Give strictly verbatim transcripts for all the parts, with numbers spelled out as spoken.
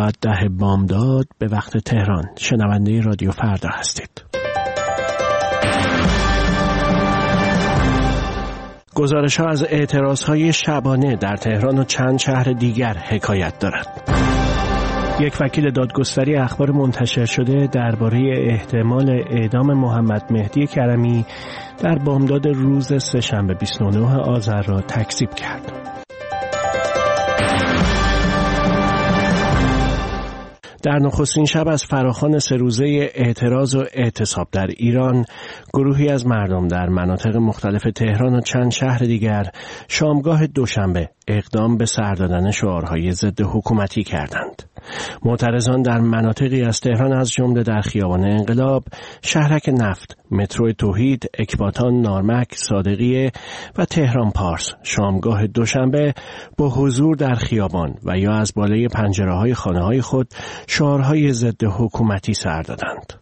ساعت ده بامداد به وقت تهران. شنونده رادیو فردا هستید. گزارش‌ها از اعتراض‌های شبانه در تهران و چند شهر دیگر حکایت دارد. یک وکیل دادگستری اخبار منتشر شده درباره احتمال اعدام محمد مهدی کرمی در بامداد روز سه‌شنبه بیست و نه آذر را تکذیب کرد. در نخستین شب از فراخوان سه روزه اعتراض و اعتصاب در ایران، گروهی از مردم در مناطق مختلف تهران و چند شهر دیگر شامگاه دوشنبه اقدام به سر دادن شعارهای ضد حکومتی کردند. معترضان در مناطقی از تهران از جمله در خیابان انقلاب، شهرک نفت، مترو توحید، اکباتان، نارمک، صادقیه و تهران پارس شامگاه دوشنبه با حضور در خیابان و یا از بالای پنجره‌های خانه‌های خود شعارهای ضد حکومتی سر دادند.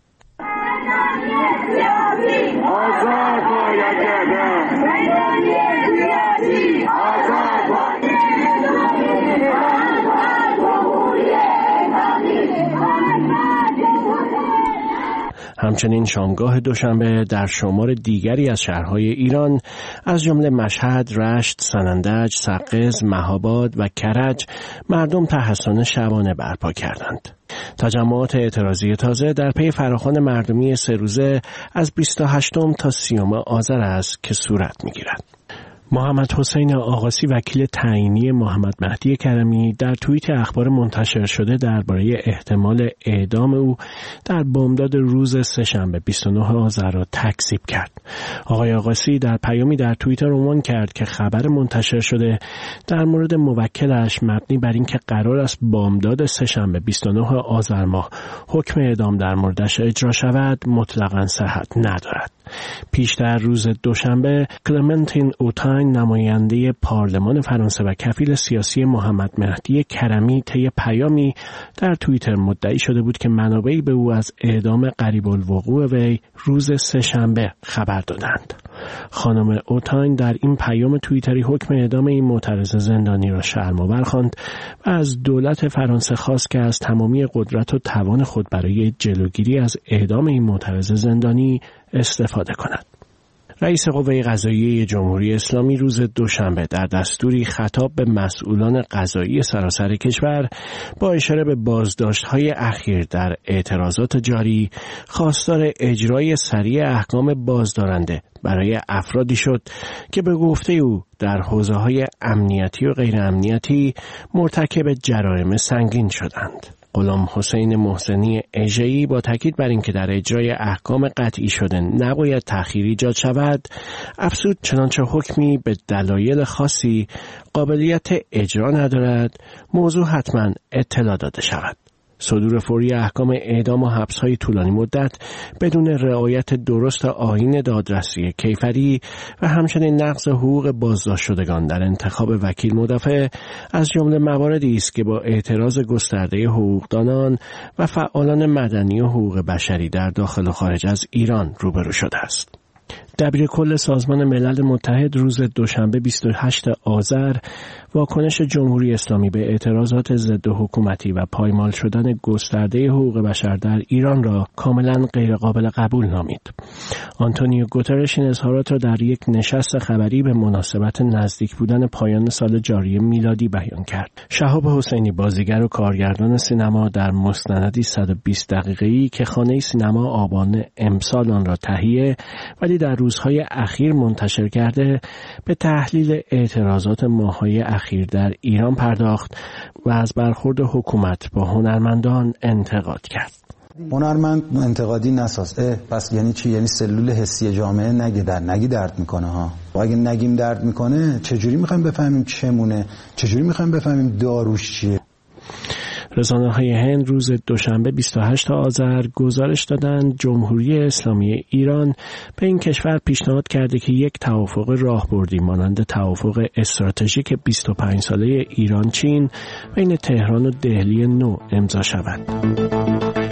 همچنین شامگاه دوشنبه در شمار دیگری از شهرهای ایران از جمله مشهد، رشت، سنندج، سقز، مهاباد و کرج مردم تحصن شبانه برپا کردند. تجمعات اعتراضی تازه در پی فراخوان مردمی سه روزه از بیست و هشتم تا سیوم آذر است که صورت می‌گیرد. محمد حسین آقاسی وکیل تعیینی محمد مهدی کرمی در توییت اخبار منتشر شده درباره احتمال اعدام او در بامداد روز سه‌شنبه بیست و نه آذر را تکذیب کرد. آقای آقاسی در پیامی در توییتر عنوان کرد که خبر منتشر شده در مورد موکلش مبنی بر اینکه قرار است بامداد سه‌شنبه بیست و نه آذر ماه حکم اعدام در موردش اجرا شود مطلقاً صحت ندارد. پیشتر روز دوشنبه کلمنتین اوتاین نماینده پارلمان فرانسه و کفیل سیاسی محمد مهدی کرمی طی پیامی در توییتر مدعی شده بود که منابعی به او از اعدام قریب الوقوع وی روز سه‌شنبه خبر دادند. خانم اوتاین در این پیام توییتری حکم اعدام این معترض زندانی را شرم‌آور خواند و از دولت فرانسه خواست که از تمامی قدرت و توان خود برای جلوگیری از اعدام این معترض زندانی استفاده کند. رئیس قوه قضاییه جمهوری اسلامی روز دوشنبه در دستوری خطاب به مسئولان قضایی سراسر کشور با اشاره به بازداشت‌های اخیر در اعتراضات جاری خواستار اجرای سریع احکام بازدارنده برای افرادی شد که به گفته او در حوزه‌های امنیتی و غیر امنیتی مرتکب جرایم سنگین شدند. غلام حسین محسنی اژه‌ای با تاکید بر اینکه در اجرای احکام قطعی شده نباید تأخیر ایجاد شود، افزود چنانچه حکمی به دلایل خاصی قابلیت اجرا ندارد، موضوع حتما اطلاع داده شود. صدور فوری احکام اعدام و حبس‌های طولانی مدت بدون رعایت درست آیین دادرسی کیفری و همچنین نقض حقوق بازداشت شدگان در انتخاب وکیل مدافع از جمله مواردی است که با اعتراض گسترده حقوقدانان و فعالان مدنی و حقوق بشری در داخل و خارج از ایران روبرو شده است. دبیرکل سازمان ملل متحد روز دوشنبه بیست و هشتم آذر واکنش جمهوری اسلامی به اعتراضات ضد حکومتی و پایمال شدن گسترده حقوق بشر در ایران را کاملا غیرقابل قبول نامید. آنتونیو گوترش این اظهارات را در یک نشست خبری به مناسبت نزدیک بودن پایان سال جاری میلادی بیان کرد. شهاب حسینی بازیگر و کارگردان سینما در مستندی صد و بیست دقیقه‌ای که خانه سینما آبان امسال آن را تهیه ولی در روزهای اخیر منتشر کرده به تحلیل اعتراضات ماه‌های اخیر در ایران پرداخت و از برخورد حکومت با هنرمندان انتقاد کرد. هنرمند انتقادی نساز. اه پس یعنی چی؟ یعنی سلول حسی جامعه نگی در نگی درد میکنه ها. و اگه نگیم درد میکنه چجوری میخوایم بفهمیم چمونه؟ چجوری میخوایم بفهمیم داروش چیه؟ رسانه‌های هند روز دوشنبه بیست و هشتم آذر گزارش دادند جمهوری اسلامی ایران به این کشور پیشنهاد کرده که یک توافق راهبردی مانند توافق استراتژیک بیست و پنج ساله ایران چین بین تهران و دهلی نو امضا شود.